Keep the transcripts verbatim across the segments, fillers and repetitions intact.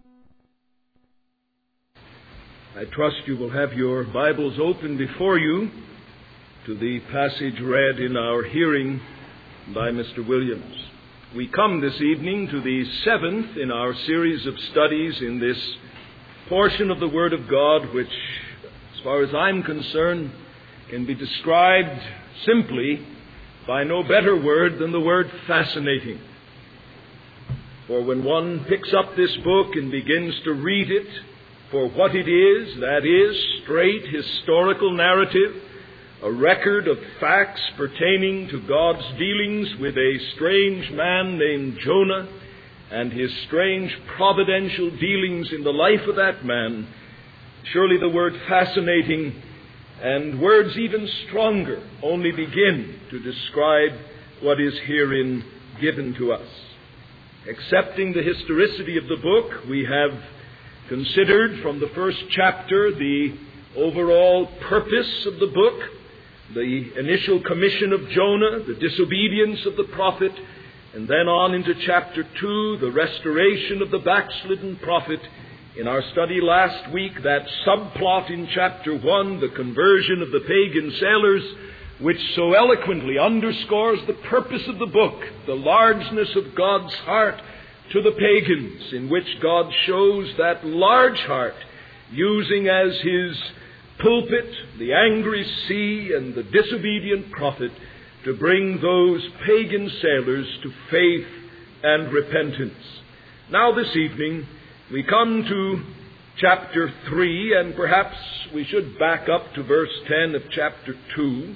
I trust you will have your Bibles open before you to the passage read in our hearing by Mister Williams. We come this evening to the seventh in our series of studies in this portion of the Word of God, which, as far as I'm concerned, can be described simply by no better word than the word fascinating. For when one picks up this book and begins to read it for what it is, that is, straight historical narrative, a record of facts pertaining to God's dealings with a strange man named Jonah and his strange providential dealings in the life of that man, surely the word fascinating and words even stronger only begin to describe what is herein given to us. Accepting the historicity of the book, we have considered from the first chapter the overall purpose of the book, the initial commission of Jonah, the disobedience of the prophet, and then on into chapter two, the restoration of the backslidden prophet. In our study last week, that subplot in chapter one, the conversion of the pagan sailors, which so eloquently underscores the purpose of the book, the largeness of God's heart to the pagans, in which God shows that large heart, using as his pulpit the angry sea and the disobedient prophet to bring those pagan sailors to faith and repentance. Now this evening we come to chapter three, and perhaps we should back up to verse ten of chapter two.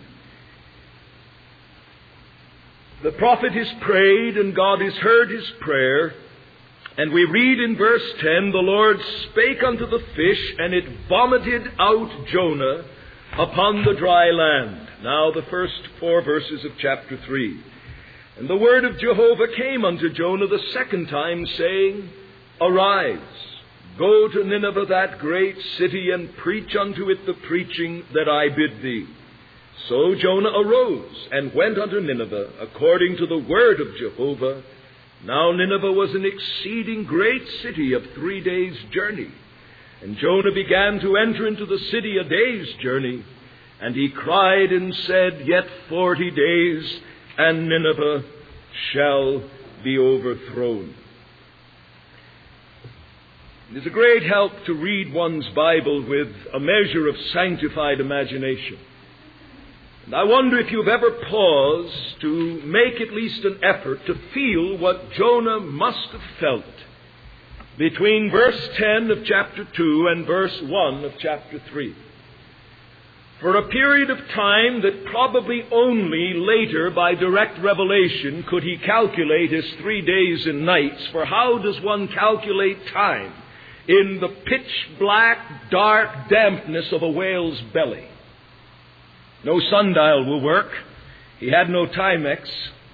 The prophet has prayed, and God has heard his prayer. And we read in verse ten, the Lord spake unto the fish, and it vomited out Jonah upon the dry land. Now the first four verses of chapter three. And the word of Jehovah came unto Jonah the second time, saying, Arise, go to Nineveh, that great city, and preach unto it the preaching that I bid thee. So Jonah arose and went unto Nineveh, according to the word of Jehovah. Now Nineveh was an exceeding great city of three days' journey. And Jonah began to enter into the city a day's journey. And he cried and said, Yet forty days, and Nineveh shall be overthrown. It is a great help to read one's Bible with a measure of sanctified imagination. And I wonder if you've ever paused to make at least an effort to feel what Jonah must have felt between verse ten of chapter two and verse one of chapter three. For a period of time that probably only later by direct revelation could he calculate as three days and nights. For how does one calculate time in the pitch black, dark dampness of a whale's belly? No sundial will work. He had no Timex.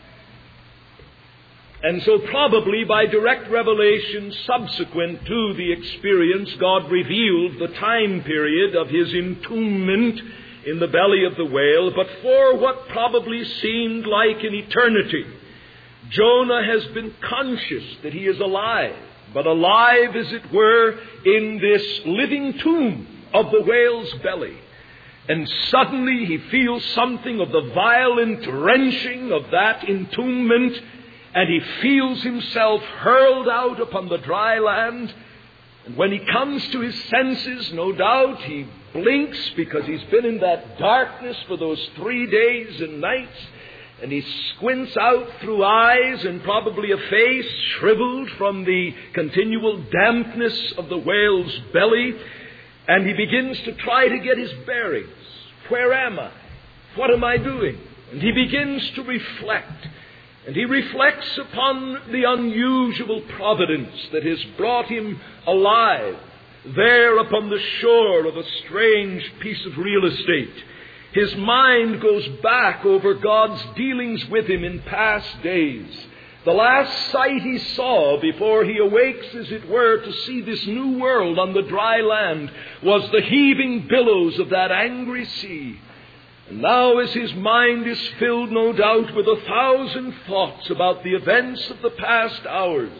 And so probably by direct revelation subsequent to the experience, God revealed the time period of his entombment in the belly of the whale. But for what probably seemed like an eternity, Jonah has been conscious that he is alive, but alive, as it were, in this living tomb of the whale's belly. And suddenly he feels something of the violent wrenching of that entombment, and he feels himself hurled out upon the dry land. And when he comes to his senses, no doubt he blinks because he's been in that darkness for those three days and nights, and he squints out through eyes and probably a face shriveled from the continual dampness of the whale's belly. And he begins to try to get his bearings. Where am I? What am I doing? And he begins to reflect. And he reflects upon the unusual providence that has brought him alive there upon the shore of a strange piece of real estate. His mind goes back over God's dealings with him in past days. The last sight he saw before he awakes, as it were, to see this new world on the dry land was the heaving billows of that angry sea. And now as his mind is filled, no doubt, with a thousand thoughts about the events of the past hours,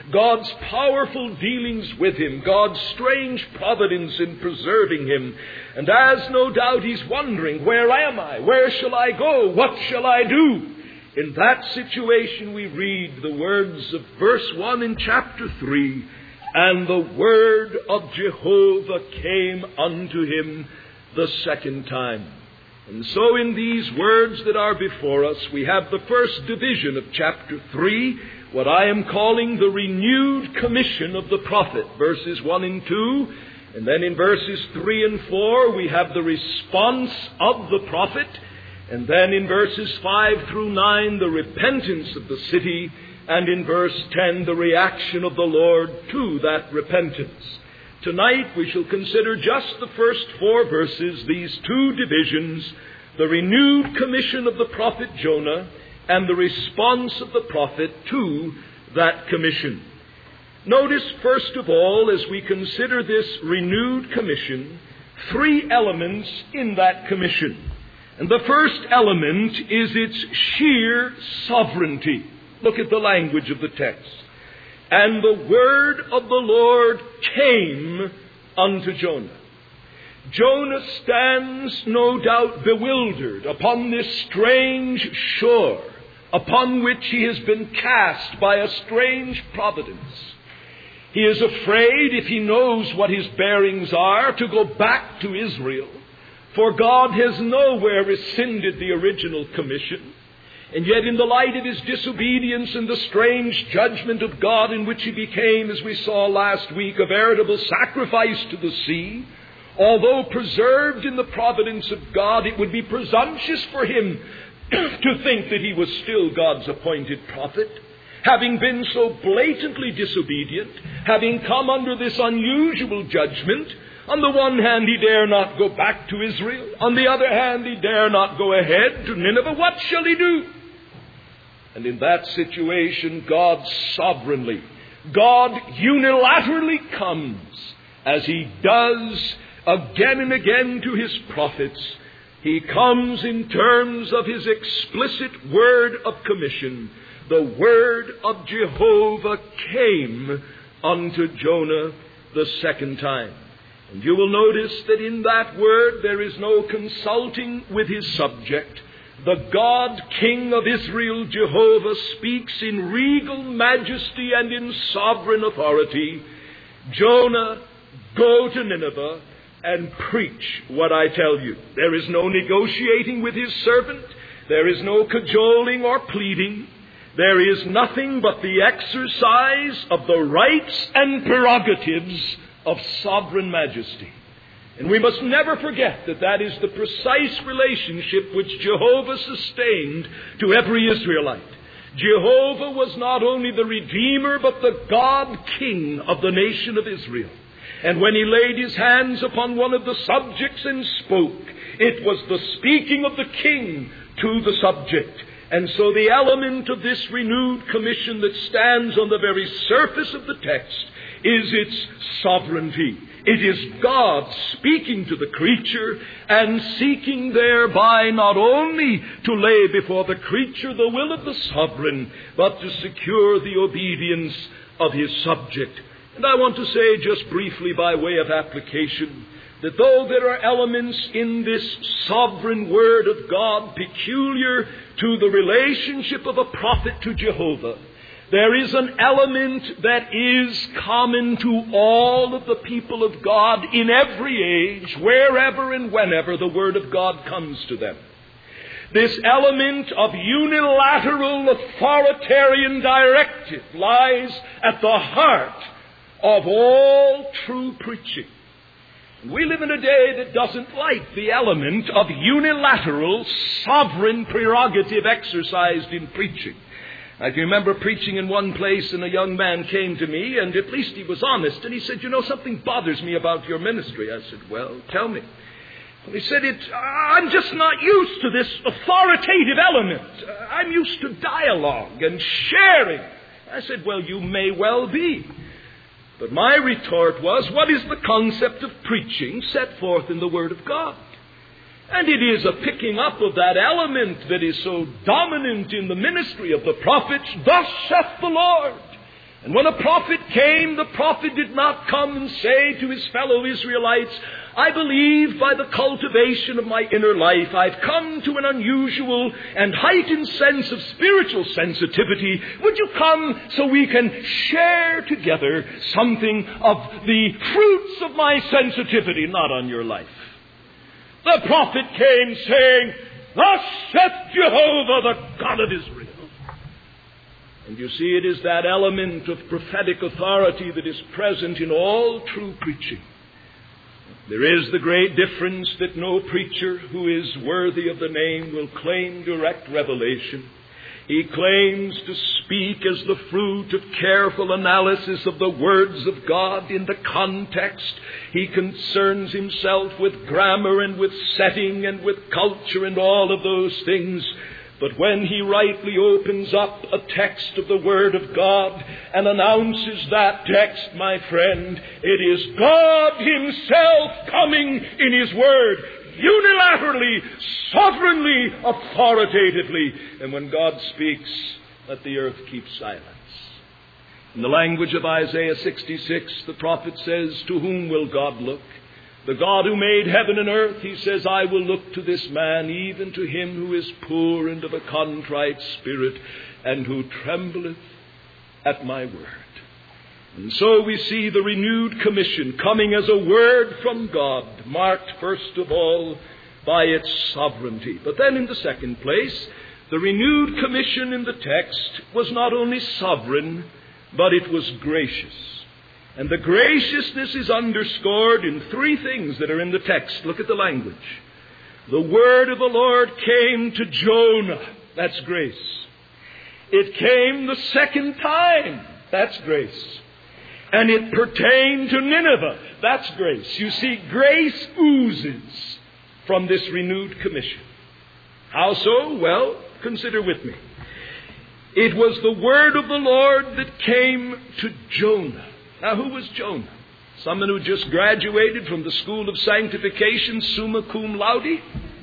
God's powerful dealings with him, God's strange providence in preserving him. And as no doubt he's wondering, where am I? Where shall I go? What shall I do? In that situation we read the words of verse one in chapter three, and the word of Jehovah came unto him the second time. And so in these words that are before us, we have the first division of chapter three, what I am calling the renewed commission of the prophet, verses one and two. And then in verses three and four, we have the response of the prophet. And then in verses five through nine, the repentance of the city. And in verse ten, the reaction of the Lord to that repentance. Tonight we shall consider just the first four verses, these two divisions, the renewed commission of the prophet Jonah and the response of the prophet to that commission. Notice, first of all, as we consider this renewed commission, three elements in that commission. And the first element is its sheer sovereignty. Look at the language of the text. And the word of the Lord came unto Jonah. Jonah stands, no doubt, bewildered upon this strange shore upon which he has been cast by a strange providence. He is afraid, if he knows what his bearings are, to go back to Israel, for God has nowhere rescinded the original commission. And yet in the light of his disobedience and the strange judgment of God in which he became, as we saw last week, a veritable sacrifice to the sea, although preserved in the providence of God, it would be presumptuous for him to think that he was still God's appointed prophet. Having been so blatantly disobedient, having come under this unusual judgment, on the one hand he dare not go back to Israel, on the other hand he dare not go ahead to Nineveh. What shall he do? And in that situation, God sovereignly, God unilaterally comes, as he does again and again to his prophets. He comes in terms of his explicit word of commission. The word of Jehovah came unto Jonah the second time. And you will notice that in that word there is no consulting with his subject. The God King of Israel, Jehovah, speaks in regal majesty and in sovereign authority. Jonah, go to Nineveh and preach what I tell you. There is no negotiating with his servant. There is no cajoling or pleading. There is nothing but the exercise of the rights and prerogatives of sovereign majesty. And we must never forget that that is the precise relationship which Jehovah sustained to every Israelite. Jehovah was not only the Redeemer, but the God King of the nation of Israel. And when he laid his hands upon one of the subjects and spoke, it was the speaking of the king to the subject. And so the element of this renewed commission that stands on the very surface of the text is its sovereignty. It is God speaking to the creature and seeking thereby not only to lay before the creature the will of the sovereign, but to secure the obedience of his subject. And I want to say just briefly by way of application that though there are elements in this sovereign word of God peculiar to the relationship of a prophet to Jehovah, there is an element that is common to all of the people of God in every age, wherever and whenever the word of God comes to them. This element of unilateral authoritarian directive lies at the heart of all true preaching. We live in a day that doesn't like the element of unilateral sovereign prerogative exercised in preaching. I can remember preaching in one place, and a young man came to me, and at least he was honest, and he said, "You know, something bothers me about your ministry." I said, "Well, tell me." And he said, it, I'm just not used to this authoritative element. I'm used to dialogue and sharing. I said, "Well, you may well be." But my retort was, what is the concept of preaching set forth in the Word of God? And it is a picking up of that element that is so dominant in the ministry of the prophets. Thus saith the Lord. And when a prophet came, the prophet did not come and say to his fellow Israelites, I believe by the cultivation of my inner life I've come to an unusual and heightened sense of spiritual sensitivity. Would you come so we can share together something of the fruits of my sensitivity, not on your life? The prophet came saying, Thus saith Jehovah, the God of Israel. And you see, it is that element of prophetic authority that is present in all true preaching. There is the great difference that no preacher who is worthy of the name will claim direct revelation. He claims to speak as the fruit of careful analysis of the words of God in the context. He concerns himself with grammar and with setting and with culture and all of those things. But when he rightly opens up a text of the Word of God and announces that text, my friend, it is God Himself coming in His Word, unilaterally, sovereignly, authoritatively. And when God speaks, let the earth keep silence. In the language of Isaiah sixty-six, the prophet says, To whom will God look? The God who made heaven and earth, he says, I will look to this man, even to him who is poor and of a contrite spirit, and who trembleth at my word. And so we see the renewed commission coming as a word from God, marked first of all by its sovereignty. But then in the second place, the renewed commission in the text was not only sovereign, but it was gracious. And the graciousness is underscored in three things that are in the text. Look at the language. The word of the Lord came to Jonah. That's grace. It came the second time. That's grace. And it pertained to Nineveh. That's grace. You see, grace oozes from this renewed commission. How so? Well, consider with me. It was the word of the Lord that came to Jonah. Now, who was Jonah? Someone who just graduated from the school of sanctification, summa cum laude?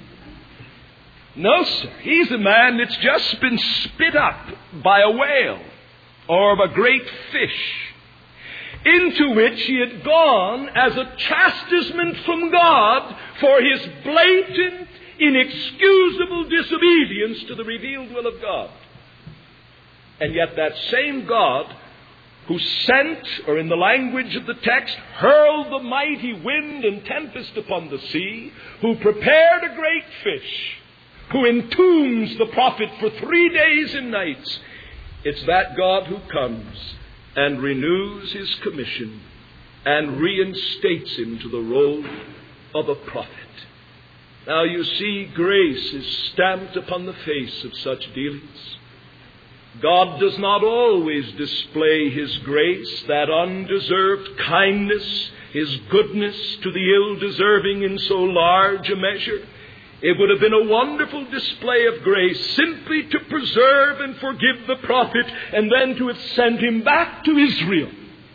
No, sir. He's a man that's just been spit up by a whale or a great fish, into which he had gone as a chastisement from God for his blatant, inexcusable disobedience to the revealed will of God. And yet that same God who sent, or in the language of the text, hurled the mighty wind and tempest upon the sea, who prepared a great fish, who entombs the prophet for three days and nights, it's that God who comes and renews his commission and reinstates him to the role of a prophet. Now you see, grace is stamped upon the face of such dealings. God does not always display His grace, that undeserved kindness, His goodness to the ill-deserving in so large a measure. It would have been a wonderful display of grace simply to preserve and forgive the prophet and then to have sent him back to Israel,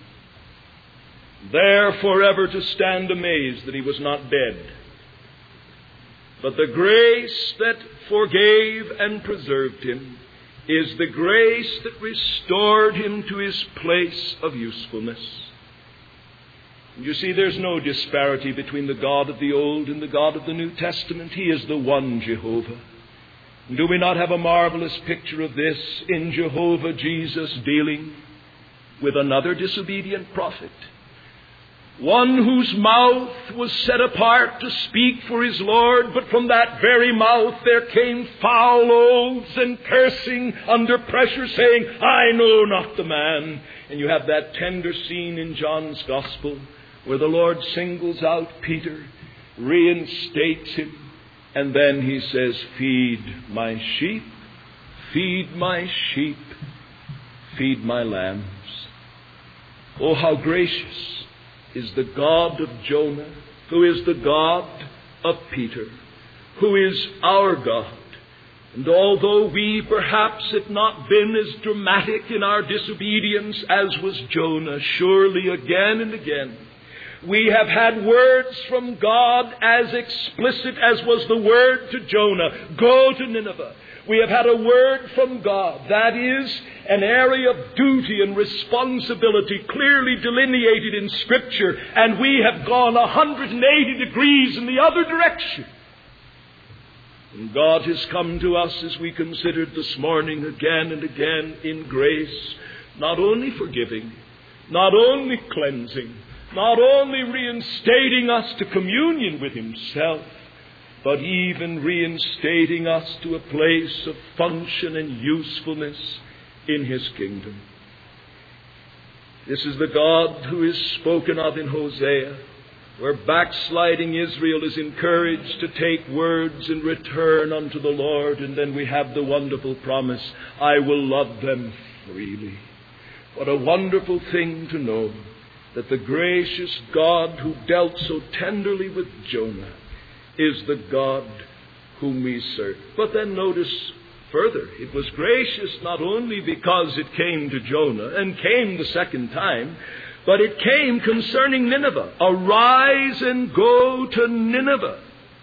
there forever to stand amazed that he was not dead. But the grace that forgave and preserved him is the grace that restored him to his place of usefulness. You see, there's no disparity between the God of the Old and the God of the New Testament. He is the one Jehovah. Do we not have a marvelous picture of this in Jehovah Jesus dealing with another disobedient prophet? One whose mouth was set apart to speak for his Lord, but from that very mouth there came foul oaths and cursing under pressure, saying, I know not the man. And you have that tender scene in John's Gospel where the Lord singles out Peter, reinstates him, and then he says, feed my sheep, feed my sheep, feed my lambs. Oh, how gracious is the God of Jonah, who is the God of Peter, who is our God. And although we perhaps have not been as dramatic in our disobedience as was Jonah, surely again and again we have had words from God as explicit as was the word to Jonah, go to Nineveh. We have had a word from God. That is an area of duty and responsibility clearly delineated in Scripture, and we have gone one hundred eighty degrees in the other direction. And God has come to us, as we considered this morning, again and again in grace, not only forgiving, not only cleansing, not only reinstating us to communion with Himself, but even reinstating us to a place of function and usefulness in His kingdom. This is the God who is spoken of in Hosea, where backsliding Israel is encouraged to take words and return unto the Lord. And then we have the wonderful promise, I will love them freely. What a wonderful thing to know that the gracious God who dealt so tenderly with Jonah is the God whom we serve. But then notice further, it was gracious not only because it came to Jonah and came the second time, but it came concerning Nineveh. Arise and go to Nineveh,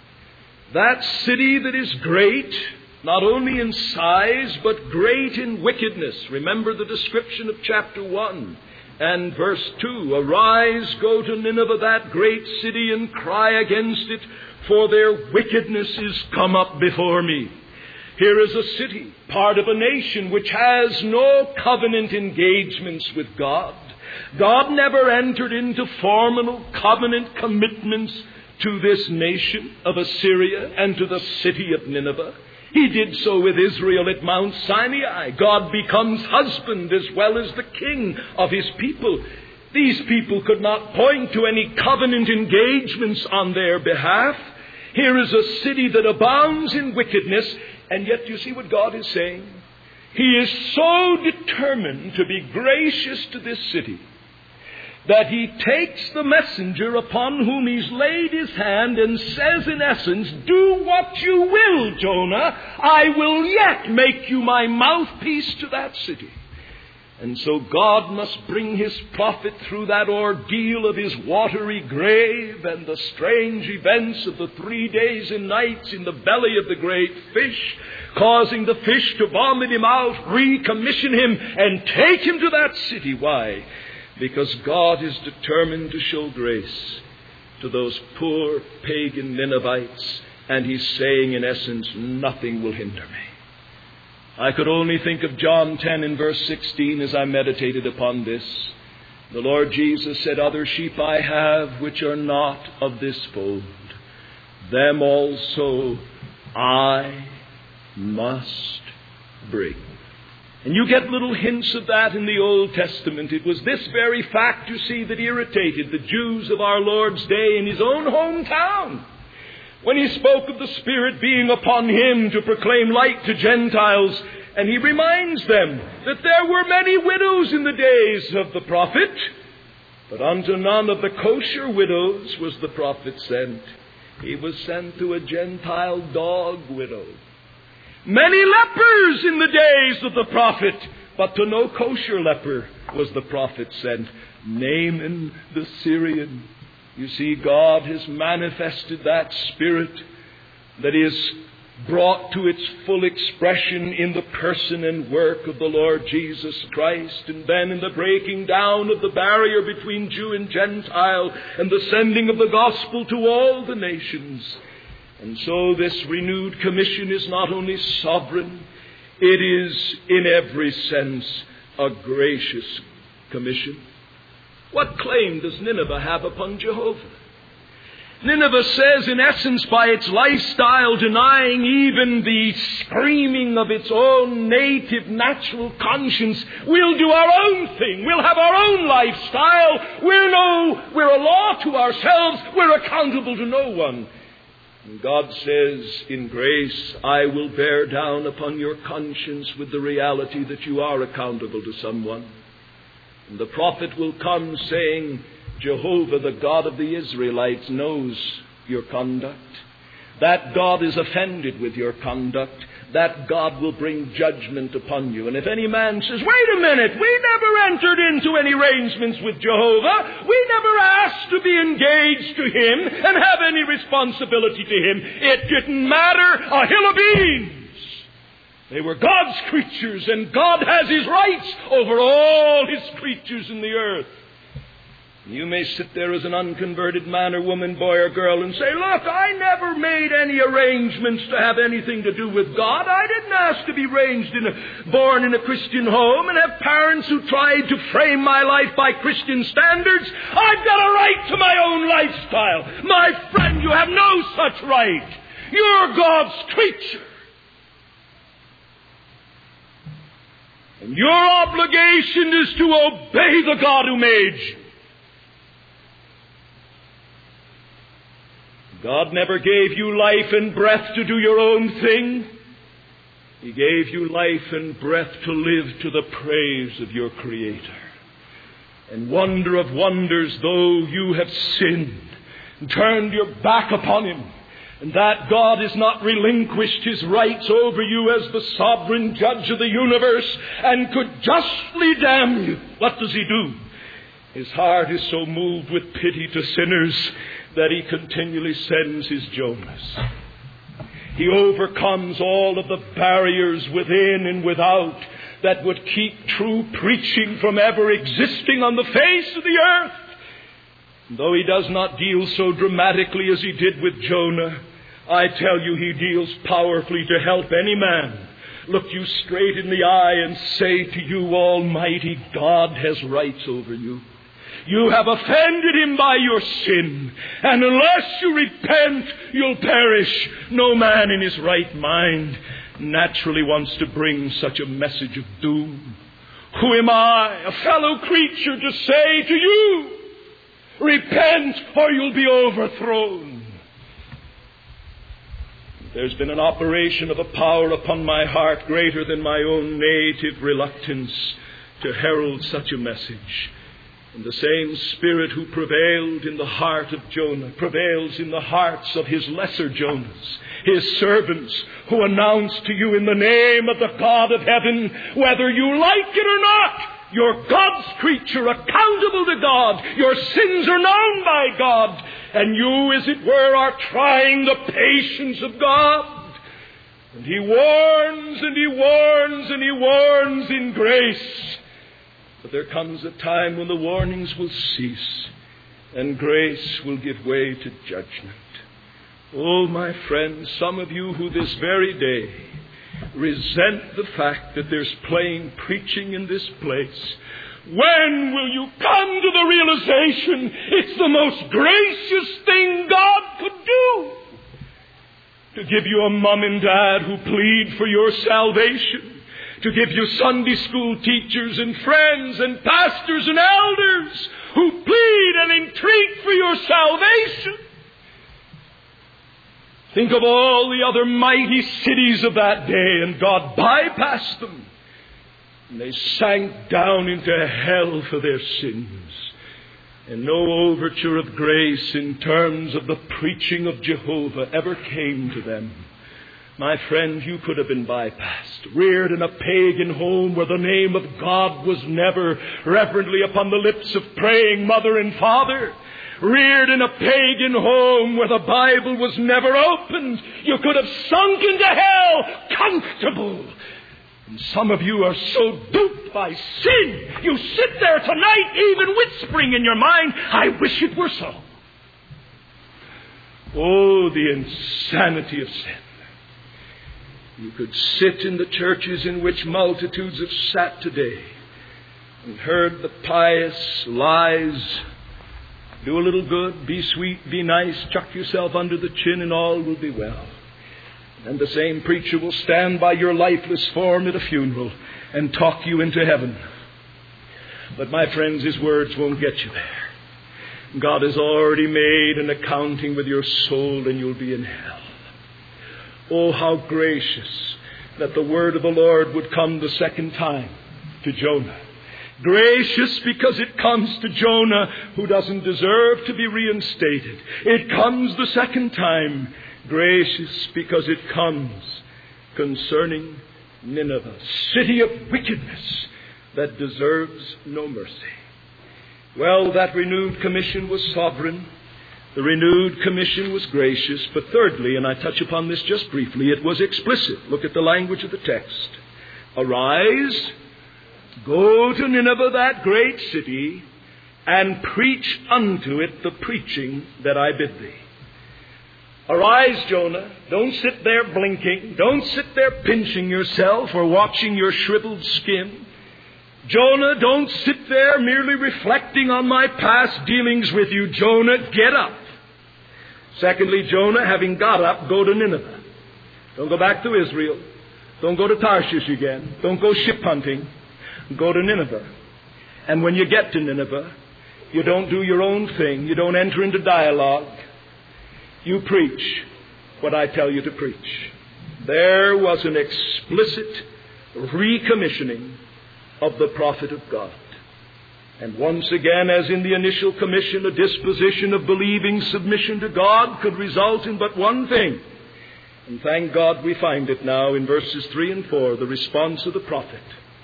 that city that is great, not only in size, but great in wickedness. Remember the description of chapter one and verse two. Arise, go to Nineveh, that great city, and cry against it, for their wickedness is come up before me. Here is a city, part of a nation which has no covenant engagements with God. God never entered into formal covenant commitments to this nation of Assyria and to the city of Nineveh. He did so with Israel at Mount Sinai. God becomes husband as well as the king of His people. These people could not point to any covenant engagements on their behalf. Here is a city that abounds in wickedness, and yet you see what God is saying? He is so determined to be gracious to this city that He takes the messenger upon whom He's laid His hand and says in essence, do what you will, Jonah. I will yet make you my mouthpiece to that city. And so God must bring His prophet through that ordeal of his watery grave and the strange events of the three days and nights in the belly of the great fish, causing the fish to vomit him out, recommission him, and take him to that city. Why? Because God is determined to show grace to those poor pagan Ninevites, and He's saying in essence, nothing will hinder me. I could only think of John ten and verse sixteen as I meditated upon this. The Lord Jesus said, other sheep I have which are not of this fold. Them also I must bring. And you get little hints of that in the Old Testament. It was this very fact, you see, that irritated the Jews of our Lord's day in His own hometown. When He spoke of the Spirit being upon Him to proclaim light to Gentiles, and He reminds them that there were many widows in the days of the prophet, but unto none of the kosher widows was the prophet sent. He was sent to a Gentile dog widow. Many lepers in the days of the prophet, but to no kosher leper was the prophet sent. Naaman the Syrian. You see, God has manifested that Spirit that is brought to its full expression in the person and work of the Lord Jesus Christ, and then in the breaking down of the barrier between Jew and Gentile, and the sending of the gospel to all the nations. And so this renewed commission is not only sovereign, it is in every sense a gracious commission. What claim does Nineveh have upon Jehovah? Nineveh says, in essence, by its lifestyle, denying even the screaming of its own native natural conscience, we'll do our own thing. We'll have our own lifestyle. We're no, we're a law to ourselves. We're accountable to no one. And God says, in grace, I will bear down upon your conscience with the reality that you are accountable to someone. And the prophet will come saying, Jehovah, the God of the Israelites, knows your conduct. That God is offended with your conduct. That God will bring judgment upon you. And if any man says, wait a minute, we never entered into any arrangements with Jehovah. We never asked to be engaged to Him and have any responsibility to Him. It didn't matter a hill of beans. They were God's creatures, and God has His rights over all His creatures in the earth. You may sit there as an unconverted man or woman, boy or girl, and say, look, I never made any arrangements to have anything to do with God. I didn't ask to be raised in a, born in a Christian home and have parents who tried to frame my life by Christian standards. I've got a right to my own lifestyle. My friend, you have no such right. You're God's creature. And your obligation is to obey the God who made you. God never gave you life and breath to do your own thing. He gave you life and breath to live to the praise of your Creator. And wonder of wonders, though you have sinned and turned your back upon Him, and that God has not relinquished His rights over you as the sovereign judge of the universe and could justly damn you, what does He do? His heart is so moved with pity to sinners that He continually sends His Jonahs. He overcomes all of the barriers within and without that would keep true preaching from ever existing on the face of the earth. And though He does not deal so dramatically as He did with Jonah, I tell you He deals powerfully to help any man look you straight in the eye and say to you, Almighty God has rights over you. You have offended Him by your sin, and unless you repent, you'll perish. No man in his right mind naturally wants to bring such a message of doom. Who am I, a fellow creature, to say to you, repent or you'll be overthrown? There's been an operation of a power upon my heart greater than my own native reluctance to herald such a message. And the same Spirit who prevailed in the heart of Jonah prevails in the hearts of his lesser Jonahs, His servants, who announce to you in the name of the God of heaven, whether you like it or not, you're God's creature, accountable to God. Your sins are known by God. And you, as it were, are trying the patience of God. And He warns and He warns and He warns in grace. But there comes a time when the warnings will cease and grace will give way to judgment. Oh, my friends, some of you who this very day resent the fact that there's plain preaching in this place, when will you come to the realization it's the most gracious thing God could do? To give you a mom and dad who plead for your salvation. To give you Sunday school teachers and friends and pastors and elders who plead and entreat for your salvation. Think of all the other mighty cities of that day, and God bypassed them. And they sank down into hell for their sins. And no overture of grace in terms of the preaching of Jehovah ever came to them. My friend, you could have been bypassed, reared in a pagan home where the name of God was never reverently upon the lips of praying mother and father. Reared in a pagan home where the Bible was never opened. You could have sunk into hell comfortable. And some of you are so duped by sin, you sit there tonight even whispering in your mind, I wish it were so. Oh, the insanity of sin. You could sit in the churches in which multitudes have sat today and heard the pious lies. Do a little good, be sweet, be nice, chuck yourself under the chin and all will be well. And the same preacher will stand by your lifeless form at a funeral and talk you into heaven. But my friends, his words won't get you there. God has already made an accounting with your soul and you'll be in hell. Oh, how gracious that the word of the Lord would come the second time to Jonah. Gracious because it comes to Jonah who doesn't deserve to be reinstated. It comes the second time. Gracious because it comes concerning Nineveh, city of wickedness that deserves no mercy. Well, that renewed commission was sovereign. The renewed commission was gracious, but thirdly, and I touch upon this just briefly, it was explicit. Look at the language of the text. Arise, go to Nineveh, that great city, and preach unto it the preaching that I bid thee. Arise, Jonah. Don't sit there blinking. Don't sit there pinching yourself or watching your shriveled skin. Jonah, don't sit there merely reflecting on my past dealings with you. Jonah, get up. Secondly, Jonah, having got up, go to Nineveh. Don't go back to Israel. Don't go to Tarshish again. Don't go ship hunting. Go to Nineveh. And when you get to Nineveh, you don't do your own thing. You don't enter into dialogue. You preach what I tell you to preach. There was an explicit recommissioning of the prophet of God. And once again, as in the initial commission, a disposition of believing submission to God could result in but one thing. And thank God we find it now in verses three and four, the response of the prophet.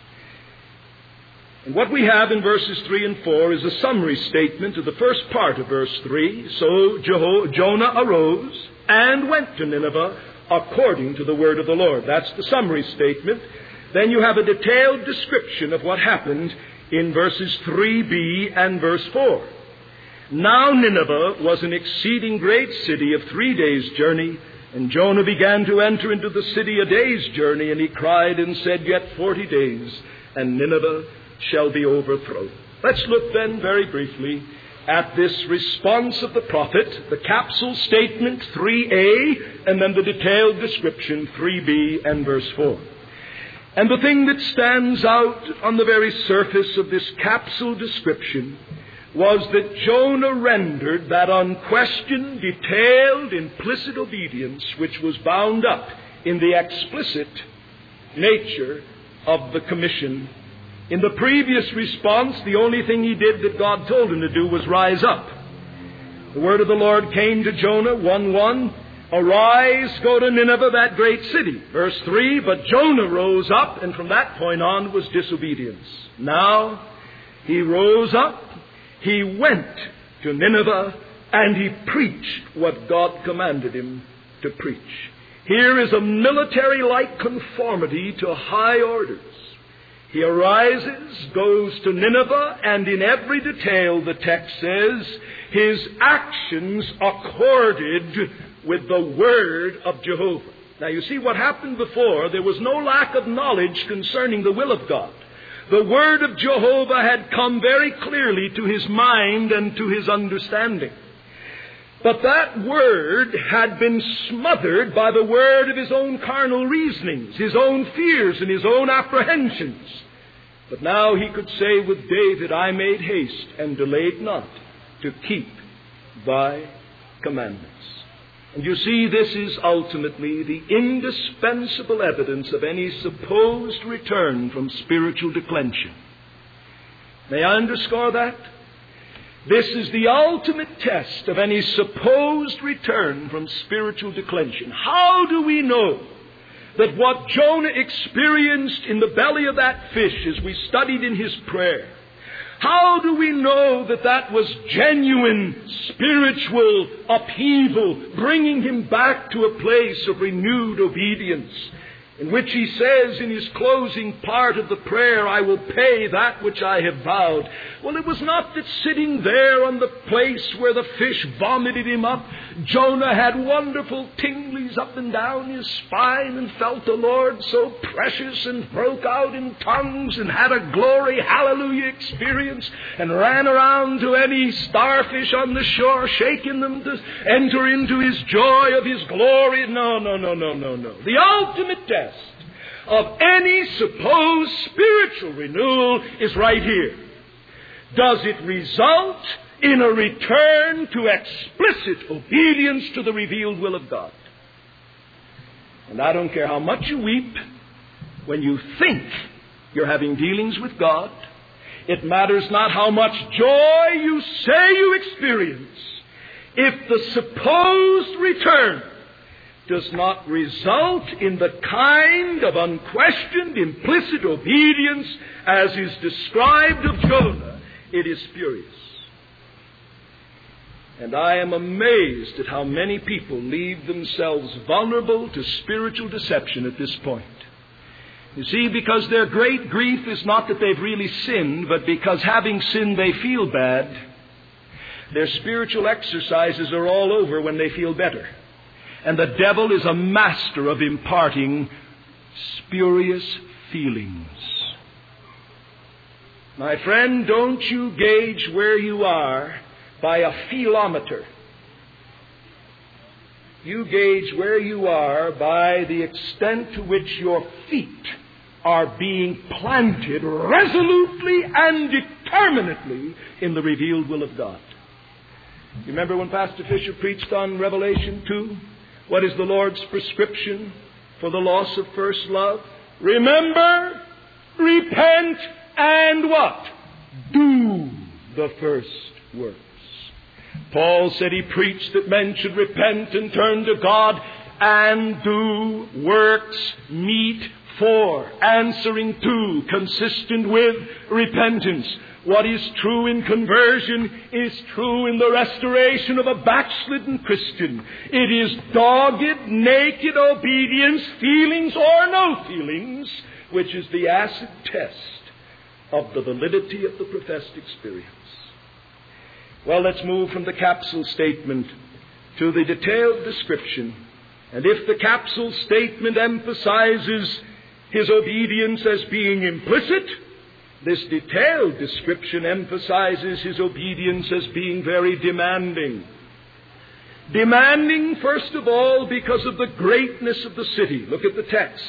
And what we have in verses three and four is a summary statement of the first part of verse three. So Jeho- Jonah arose and went to Nineveh according to the word of the Lord. That's the summary statement. Then you have a detailed description of what happened in verses three b and verse four. Now Nineveh was an exceeding great city of three days' journey, and Jonah began to enter into the city a day's journey, and he cried and said, Yet forty days, and Nineveh shall be overthrown. Let's look then very briefly at this response of the prophet, the capsule statement three a, and then the detailed description three b and verse four. And the thing that stands out on the very surface of this capsule description was that Jonah rendered that unquestioned, detailed, implicit obedience which was bound up in the explicit nature of the commission. In the previous response, the only thing he did that God told him to do was rise up. The word of the Lord came to Jonah, one one, Arise, go to Nineveh, that great city. Verse three, but Jonah rose up, and from that point on was disobedience. Now, he rose up, he went to Nineveh, and he preached what God commanded him to preach. Here is a military-like conformity to high orders. He arises, goes to Nineveh, and in every detail, the text says, his actions accorded with the word of Jehovah. Now you see what happened before. There was no lack of knowledge concerning the will of God. The word of Jehovah had come very clearly to his mind and to his understanding. But that word had been smothered by the word of his own carnal reasonings, his own fears and his own apprehensions. But now he could say with David, I made haste and delayed not to keep thy commandments. And you see, this is ultimately the indispensable evidence of any supposed return from spiritual declension. May I underscore that? This is the ultimate test of any supposed return from spiritual declension. How do we know that what Jonah experienced in the belly of that fish as we studied in his prayer, how do we know that that was genuine spiritual upheaval, bringing him back to a place of renewed obedience, in which he says in his closing part of the prayer, I will pay that which I have vowed? Well, it was not that sitting there on the place where the fish vomited him up, Jonah had wonderful tinglies up and down his spine and felt the Lord so precious and broke out in tongues and had a glory hallelujah experience and ran around to any starfish on the shore, shaking them to enter into his joy of his glory. No, no, no, no, no, no. The ultimate test of any supposed spiritual renewal is right here. Does it result in a return to explicit obedience to the revealed will of God? And I don't care how much you weep when you think you're having dealings with God. It matters not how much joy you say you experience. If the supposed return does not result in the kind of unquestioned, implicit obedience as is described of Jonah, it is spurious. And I am amazed at how many people leave themselves vulnerable to spiritual deception at this point. You see, because their great grief is not that they've really sinned, but because having sinned they feel bad, their spiritual exercises are all over when they feel better. And the devil is a master of imparting spurious feelings. My friend, don't you gauge where you are by a feelometer. You gauge where you are by the extent to which your feet are being planted resolutely and determinately in the revealed will of God. You remember when Pastor Fisher preached on Revelation two? What is the Lord's prescription for the loss of first love? Remember, repent, and what? Do the first works. Paul said he preached that men should repent and turn to God and do works meet for, answering to, consistent with repentance. What is true in conversion is true in the restoration of a backslidden Christian. It is dogged, naked obedience, feelings or no feelings, which is the acid test of the validity of the professed experience. Well, let's move from the capsule statement to the detailed description. And if the capsule statement emphasizes his obedience as being implicit, this detailed description emphasizes his obedience as being very demanding. Demanding, first of all, because of the greatness of the city. Look at the text.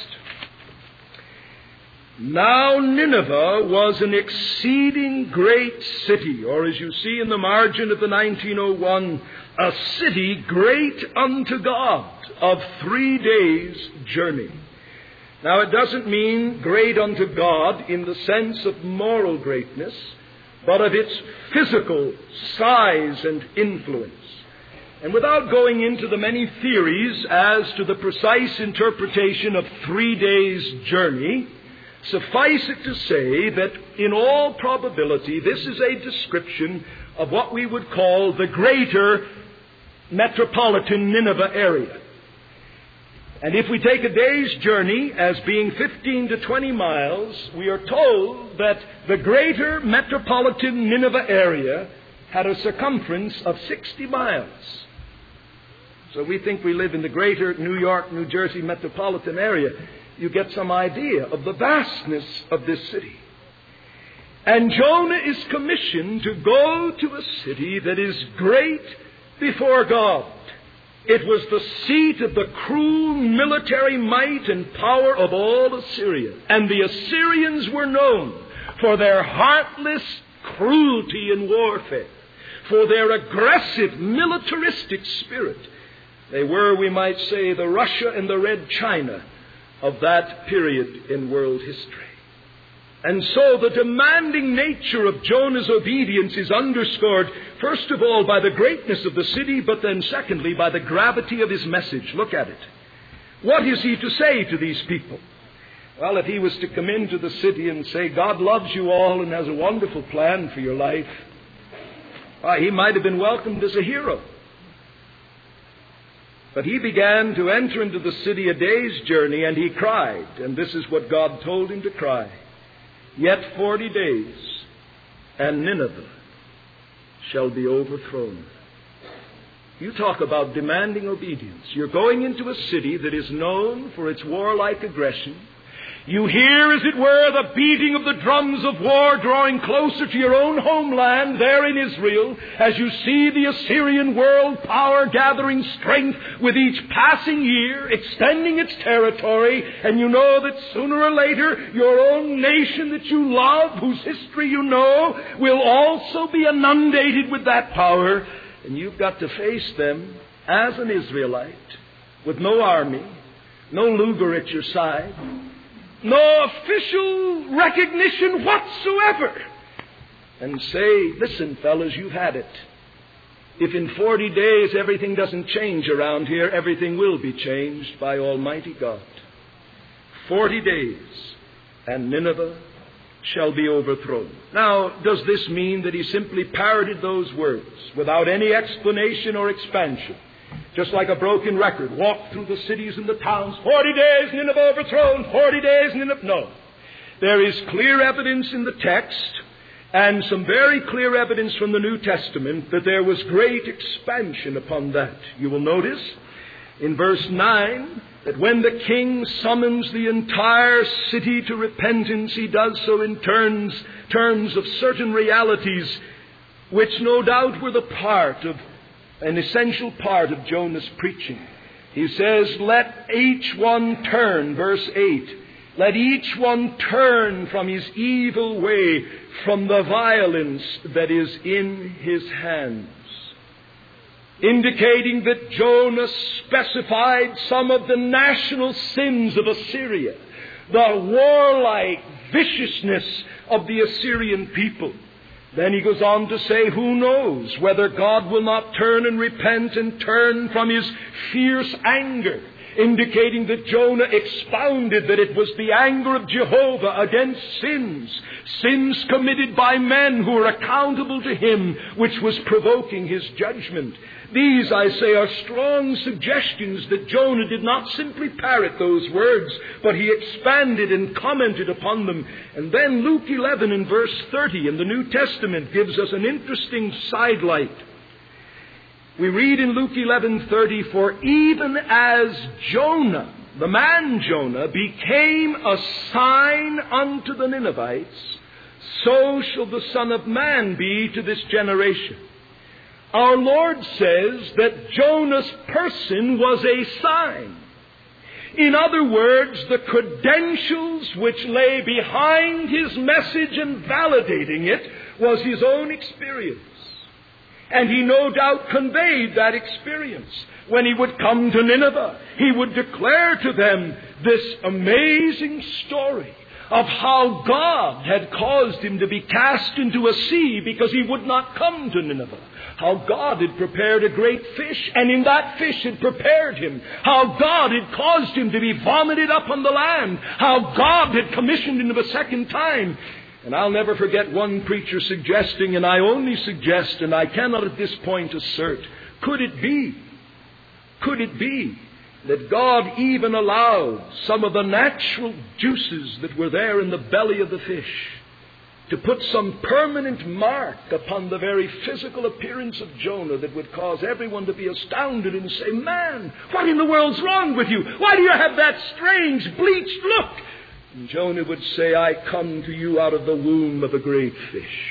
Now Nineveh was an exceeding great city, or as you see in the margin of the nineteen oh one, a city great unto God, of three days' journey. Now it doesn't mean great unto God in the sense of moral greatness, but of its physical size and influence. And without going into the many theories as to the precise interpretation of three days' journey, suffice it to say that in all probability this is a description of what we would call the greater metropolitan Nineveh area. And if we take a day's journey as being fifteen to twenty miles, we are told that the greater metropolitan Nineveh area had a circumference of sixty miles. So we think we live in the greater New York, New Jersey metropolitan area. You get some idea of the vastness of this city. And Jonah is commissioned to go to a city that is great before God. It was the seat of the cruel military might and power of all Assyria. And the Assyrians were known for their heartless cruelty in warfare, for their aggressive militaristic spirit. They were, we might say, the Russia and the Red China of that period in world history. And so the demanding nature of Jonah's obedience is underscored, first of all, by the greatness of the city, but then secondly, by the gravity of his message. Look at it. What is he to say to these people? Well, if he was to come into the city and say, God loves you all and has a wonderful plan for your life, why, he might have been welcomed as a hero. But he began to enter into the city a day's journey, and he cried, and this is what God told him to cry. Yet forty days, and Nineveh shall be overthrown. You talk about demanding obedience. You're going into a city that is known for its warlike aggression. You hear, as it were, the beating of the drums of war drawing closer to your own homeland there in Israel, as you see the Assyrian world power gathering strength with each passing year, extending its territory, and you know that sooner or later your own nation that you love, whose history you know, will also be inundated with that power, and you've got to face them as an Israelite, with no army, no Luger at your side, no official recognition whatsoever, and say, listen, fellas, you've had it. If in forty days everything doesn't change around here, everything will be changed by Almighty God. Forty days, and Nineveh shall be overthrown. Now, does this mean that he simply parroted those words without any explanation or expansion? Just like a broken record, walked through the cities and the towns, forty days, Nineveh overthrown, forty days, Nineveh... No. There is clear evidence in the text, and some very clear evidence from the New Testament, that there was great expansion upon that. You will notice in verse nine that when the king summons the entire city to repentance, he does so in terms, terms of certain realities which no doubt were the part of, an essential part of Jonah's preaching. He says, let each one turn, verse eight, let each one turn from his evil way, from the violence that is in his hands. Indicating that Jonah specified some of the national sins of Assyria, the warlike viciousness of the Assyrian people. Then he goes on to say, who knows whether God will not turn and repent and turn from his fierce anger, indicating that Jonah expounded that it was the anger of Jehovah against sins, sins committed by men who were accountable to him, which was provoking his judgment. These, I say, are strong suggestions that Jonah did not simply parrot those words, but he expanded and commented upon them. And then Luke eleven and verse thirty in the New Testament gives us an interesting sidelight. We read in Luke eleven thirty, for even as Jonah, the man Jonah, became a sign unto the Ninevites, so shall the Son of Man be to this generation. Our Lord says that Jonah's person was a sign. In other words, the credentials which lay behind his message and validating it was his own experience. And he no doubt conveyed that experience. When he would come to Nineveh, he would declare to them this amazing story of how God had caused him to be cast into a sea because he would not come to Nineveh. How God had prepared a great fish, and in that fish had prepared him. How God had caused him to be vomited up on the land. How God had commissioned him a second time. And I'll never forget one preacher suggesting, and I only suggest, and I cannot at this point assert, could it be, could it be that God even allowed some of the natural juices that were there in the belly of the fish to put some permanent mark upon the very physical appearance of Jonah that would cause everyone to be astounded and say, man, what in the world's wrong with you? Why do you have that strange bleached look? And Jonah would say, I come to you out of the womb of a great fish.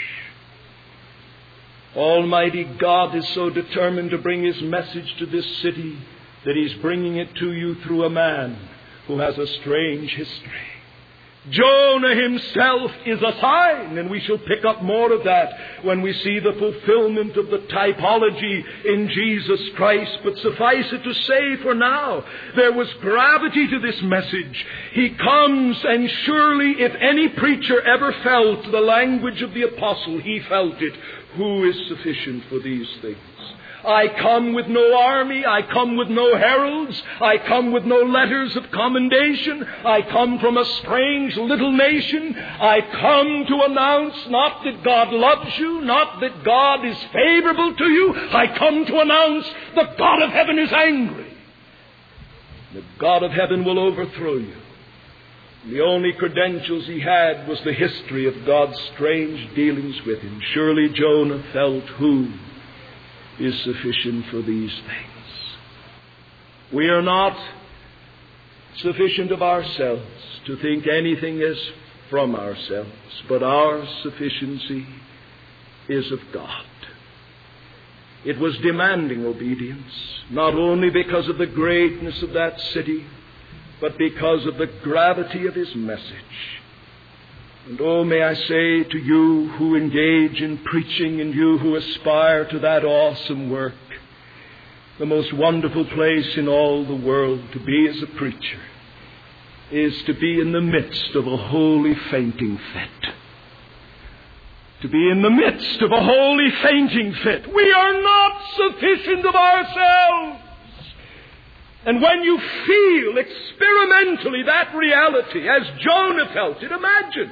Almighty God is so determined to bring his message to this city that he's bringing it to you through a man who has a strange history. Jonah himself is a sign, and we shall pick up more of that when we see the fulfillment of the typology in Jesus Christ. But suffice it to say for now, there was gravity to this message. He comes, and surely if any preacher ever felt the language of the apostle, he felt it. Who is sufficient for these things? I come with no army. I come with no heralds. I come with no letters of commendation. I come from a strange little nation. I come to announce not that God loves you, not that God is favorable to you. I come to announce the God of heaven is angry. The God of heaven will overthrow you. The only credentials he had was the history of God's strange dealings with him. Surely Jonah felt who is sufficient for these things. We are not sufficient of ourselves to think anything is from ourselves, but our sufficiency is of God. It was demanding obedience, not only because of the greatness of that city, but because of the gravity of his message. And oh, may I say to you who engage in preaching and you who aspire to that awesome work, the most wonderful place in all the world to be as a preacher is to be in the midst of a holy fainting fit. To be in the midst of a holy fainting fit. We are not sufficient of ourselves. And when you feel experimentally that reality, as Jonah felt it, imagine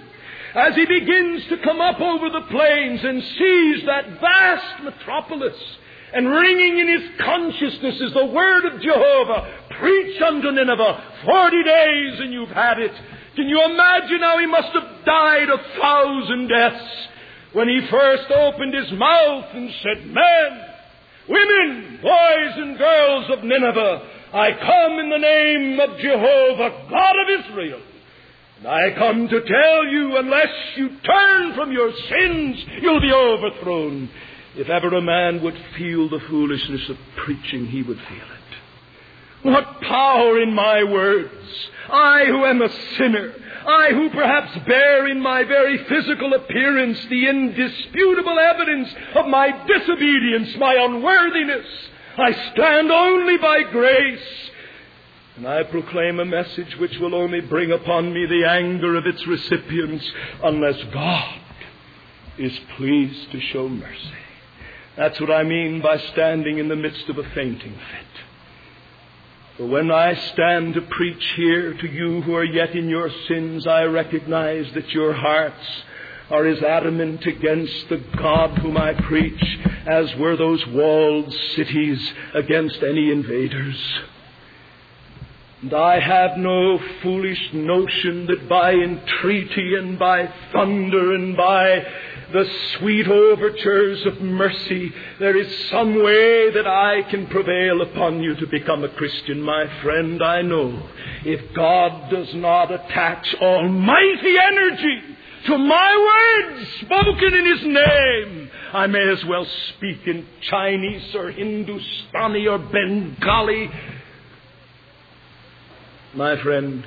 as he begins to come up over the plains and sees that vast metropolis, and ringing in his consciousness is the word of Jehovah, preach unto Nineveh, forty days and you've had it. Can you imagine how he must have died a thousand deaths when he first opened his mouth and said, men, women, boys and girls of Nineveh, I come in the name of Jehovah, God of Israel. And I come to tell you, unless you turn from your sins, you'll be overthrown. If ever a man would feel the foolishness of preaching, he would feel it. What power in my words! I who am a sinner, I who perhaps bear in my very physical appearance the indisputable evidence of my disobedience, my unworthiness. I stand only by grace. And I proclaim a message which will only bring upon me the anger of its recipients unless God is pleased to show mercy. That's what I mean by standing in the midst of a fainting fit. For when I stand to preach here to you who are yet in your sins, I recognize that your hearts are as adamant against the God whom I preach as were those walled cities against any invaders. And I have no foolish notion that by entreaty and by thunder and by the sweet overtures of mercy, there is some way that I can prevail upon you to become a Christian. My friend, I know if God does not attach almighty energy to my words spoken in His name, I may as well speak in Chinese or Hindustani or Bengali. My friend,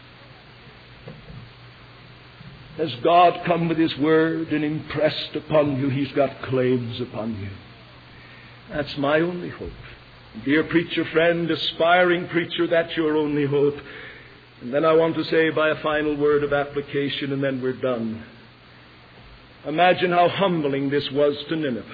has God come with His word and impressed upon you, He's got claims upon you. That's my only hope. Dear preacher friend, aspiring preacher, that's your only hope. And then I want to say by a final word of application, and then we're done. Imagine how humbling this was to Nineveh.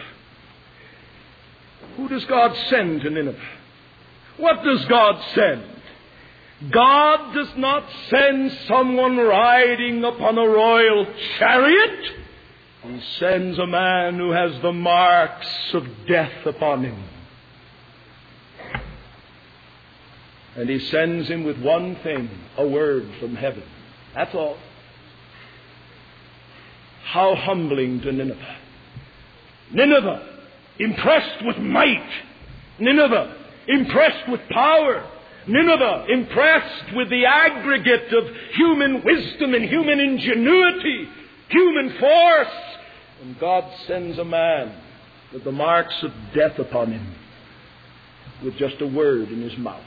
Who does God send to Nineveh? What does God send? God does not send someone riding upon a royal chariot. He sends a man who has the marks of death upon him. And He sends him with one thing, a word from heaven. That's all. How humbling to Nineveh. Nineveh, impressed with might. Nineveh, impressed with power. Nineveh, impressed with the aggregate of human wisdom and human ingenuity, human force. And God sends a man with the marks of death upon him, with just a word in his mouth.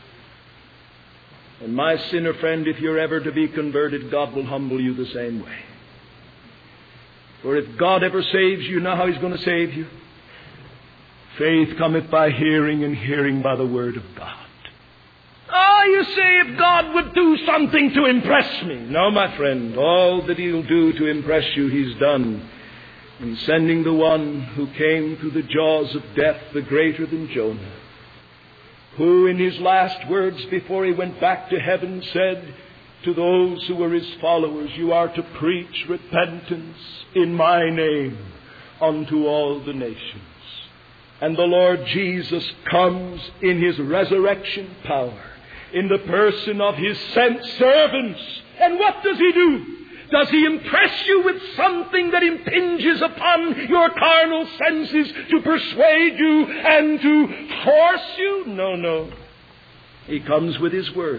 And my sinner friend, if you're ever to be converted, God will humble you the same way. For if God ever saves you, you know how He's going to save you? Faith cometh by hearing, and hearing by the word of God. Oh, you say, if God would do something to impress me. No, my friend, all that He'll do to impress you, He's done in sending the one who came through the jaws of death, the greater than Jonah, who in his last words before he went back to heaven said to those who were His followers, you are to preach repentance in my name unto all the nations. And the Lord Jesus comes in His resurrection power, in the person of His sent servants. And what does He do? Does He impress you with something that impinges upon your carnal senses to persuade you and to force you? No, no. He comes with His word.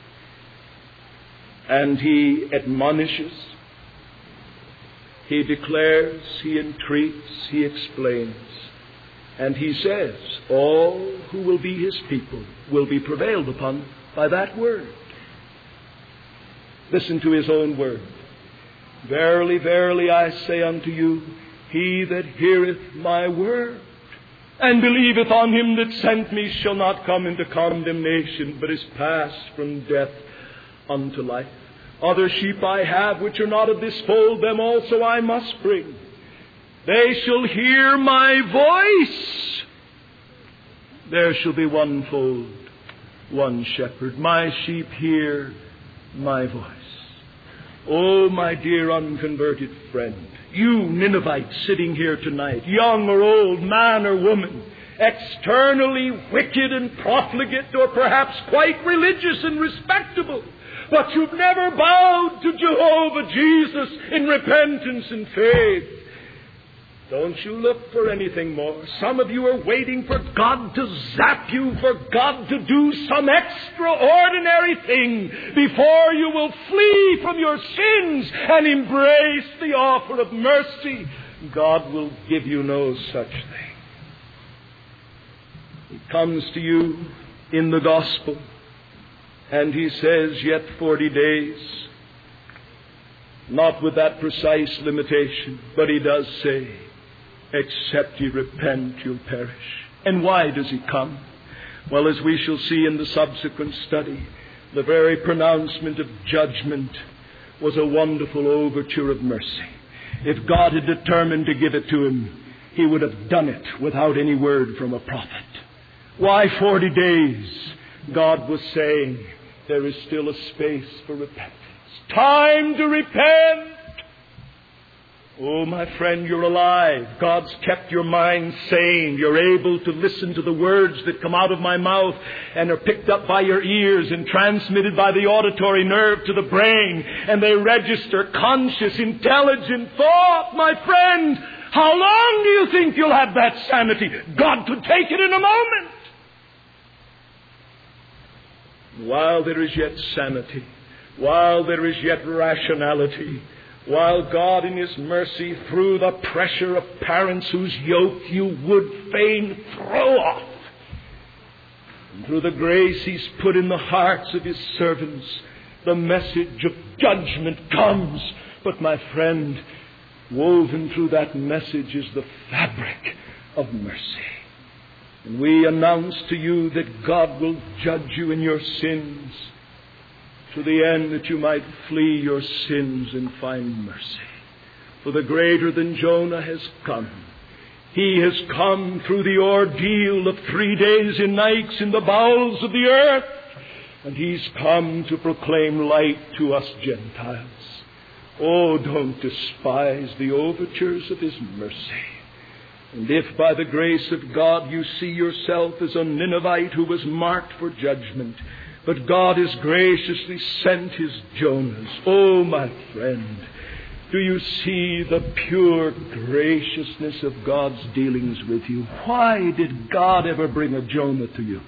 And He admonishes, He declares, He entreats, He explains. And He says, all who will be His people will be prevailed upon by that word. Listen to His own word. Verily, verily, I say unto you, he that heareth my word and believeth on Him that sent me shall not come into condemnation, but is passed from death unto life. Other sheep I have which are not of this fold, them also I must bring. They shall hear my voice. There shall be one fold, one shepherd. My sheep hear my voice. Oh, my dear unconverted friend, you Ninevites sitting here tonight, young or old, man or woman, externally wicked and profligate, or perhaps quite religious and respectable, but you've never bowed to Jehovah Jesus in repentance and faith. Don't you look for anything more. Some of you are waiting for God to zap you, for God to do some extraordinary thing before you will flee from your sins and embrace the offer of mercy. God will give you no such thing. He comes to you in the gospel, and He says, yet forty days. Not with that precise limitation, but He does say, except ye repent, you'll perish. And why does He come? Well, as we shall see in the subsequent study, the very pronouncement of judgment was a wonderful overture of mercy. If God had determined to give it to him, He would have done it without any word from a prophet. Why forty days? God was saying, there is still a space for repentance. Time to repent! Oh, my friend, you're alive. God's kept your mind sane. You're able to listen to the words that come out of my mouth and are picked up by your ears and transmitted by the auditory nerve to the brain. And they register conscious, intelligent thought. My friend, how long do you think you'll have that sanity? God could take it in a moment. While there is yet sanity, while there is yet rationality, while God in His mercy, through the pressure of parents whose yoke you would fain throw off, and through the grace He's put in the hearts of His servants, the message of judgment comes. But my friend, woven through that message is the fabric of mercy. And we announce to you that God will judge you in your sins, to the end that you might flee your sins and find mercy. For the greater than Jonah has come. He has come through the ordeal of three days and nights in the bowels of the earth. And He's come to proclaim light to us Gentiles. Oh, don't despise the overtures of His mercy. And if by the grace of God you see yourself as a Ninevite who was marked for judgment, but God has graciously sent His Jonahs. Oh, my friend, do you see the pure graciousness of God's dealings with you? Why did God ever bring a Jonah to you?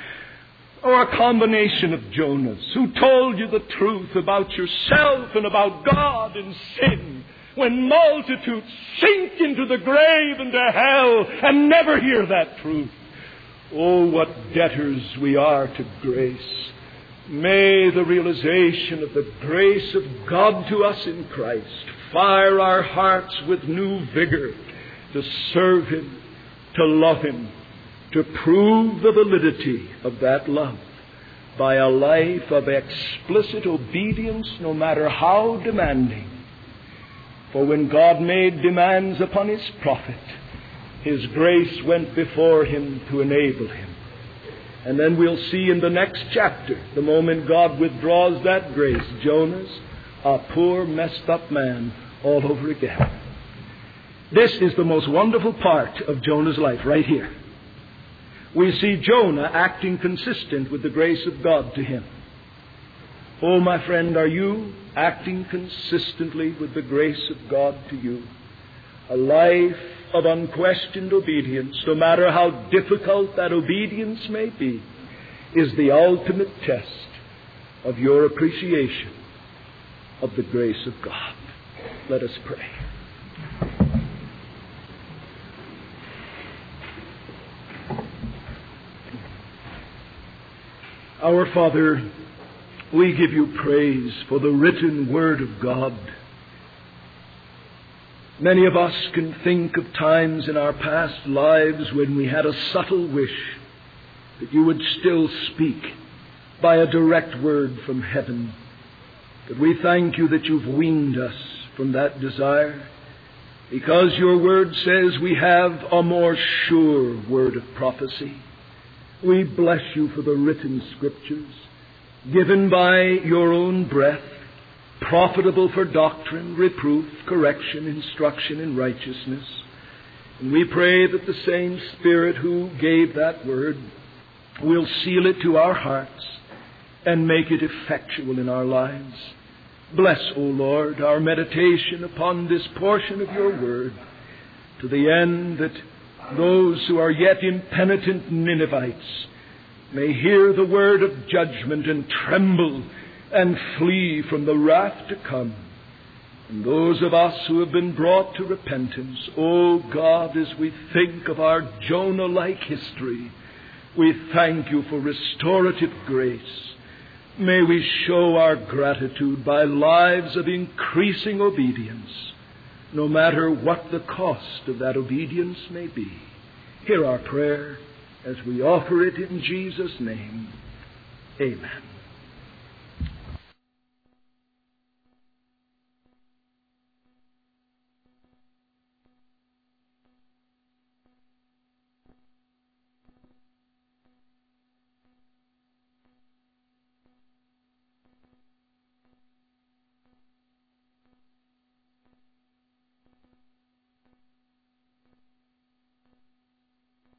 Or a combination of Jonahs who told you the truth about yourself and about God and sin, when multitudes sink into the grave and to hell and never hear that truth? Oh, what debtors we are to grace. May the realization of the grace of God to us in Christ fire our hearts with new vigor to serve Him, to love Him, to prove the validity of that love by a life of explicit obedience, no matter how demanding. For when God made demands upon His prophet, His grace went before him to enable him. And then we'll see in the next chapter, the moment God withdraws that grace, Jonah's a poor, messed up man all over again. This is the most wonderful part of Jonah's life right here. We see Jonah acting consistent with the grace of God to him. Oh, my friend, are you acting consistently with the grace of God to you? A life of unquestioned obedience, no matter how difficult that obedience may be, is the ultimate test of your appreciation of the grace of God. Let us pray. Our Father, we give you praise for the written Word of God. Many of us can think of times in our past lives when we had a subtle wish that you would still speak by a direct word from heaven. But we thank you that you've weaned us from that desire, because your word says we have a more sure word of prophecy. We bless you for the written Scriptures, given by your own breath, profitable for doctrine, reproof, correction, instruction in righteousness. And we pray that the same Spirit who gave that word will seal it to our hearts and make it effectual in our lives. Bless, O Lord, our meditation upon this portion of your word, to the end that those who are yet impenitent Ninevites may hear the word of judgment and tremble and flee from the wrath to come. And those of us who have been brought to repentance, O God, as we think of our Jonah-like history, we thank you for restorative grace. May we show our gratitude by lives of increasing obedience, no matter what the cost of that obedience may be. Hear our prayer as we offer it in Jesus' name. Amen.